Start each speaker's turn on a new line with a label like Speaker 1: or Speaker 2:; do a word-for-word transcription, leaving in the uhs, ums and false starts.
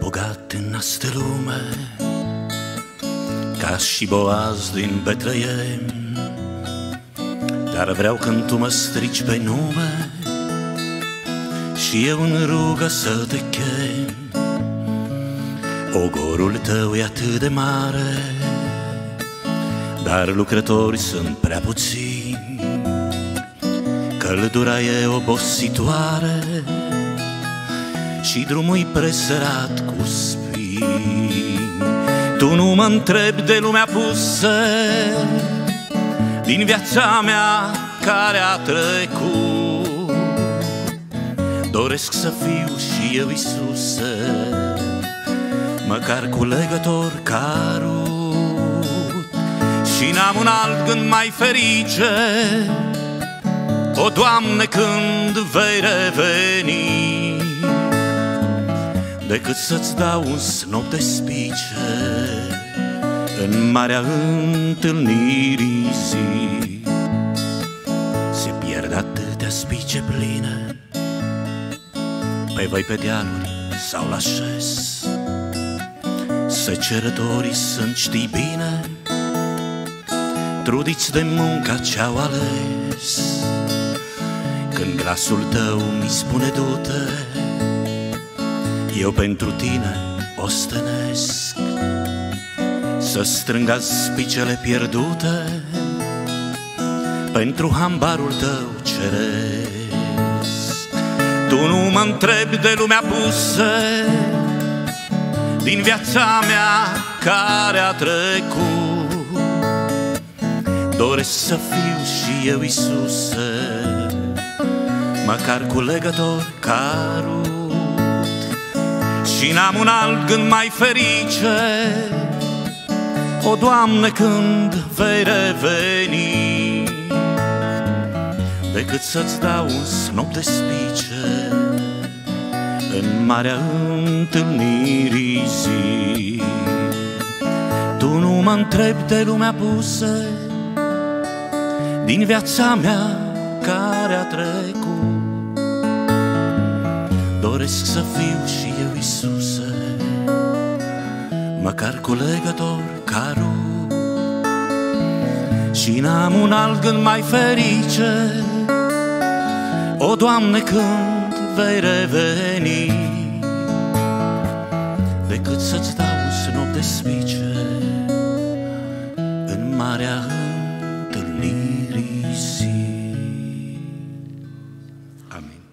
Speaker 1: bogat în astă lume, ca și Boaz din Betleem. Dar vreau când tu mă strici pe nume și eu în rugă să te chem. Ogorul tău e atât de mare, dar lucrători sunt prea puțini. Căldura e obositoare și drumul-i presărat cu spini. Tu nu mă întrebi de lumea pusă din viața mea care a trecut. Doresc să fiu și eu, Iisuse, măcar culegător ca Rut. Și n-am un alt gând mai ferice, o, Doamne, când vei reveni, decât să-ți dau un snop de spice în marea întâlnirii zi. Se pierd atâtea spice pline pe voi, pe dealuri sau la șes. Secerătorii sunt, știi bine, trudiți de munca ce-au ales. Când glasul tău mi spune du-te, eu pentru tine ostenesc. Să strâng azi spicele pierdute pentru hambarul tău ceresc. Tu nu mă întrebi de lumea pusă din viața mea care a trecut. Doresc să fiu și eu, Iisuse, măcar culegător ca Rut. Și n-am un alt gând mai ferice, o, Doamne, când vei reveni, decât să-ți dau un snop de spice în marea întâlnirii zi. Tu nu mă întrebi de lumea pusă din viața mea care a trecut. Doresc să fiu și eu, Iisuse, măcar culegător ca Rut. Și n-am un alt gând mai ferice, o, Doamne, când vei reveni, decât să-ți dau un snop de spice în marea întâlnirii zi.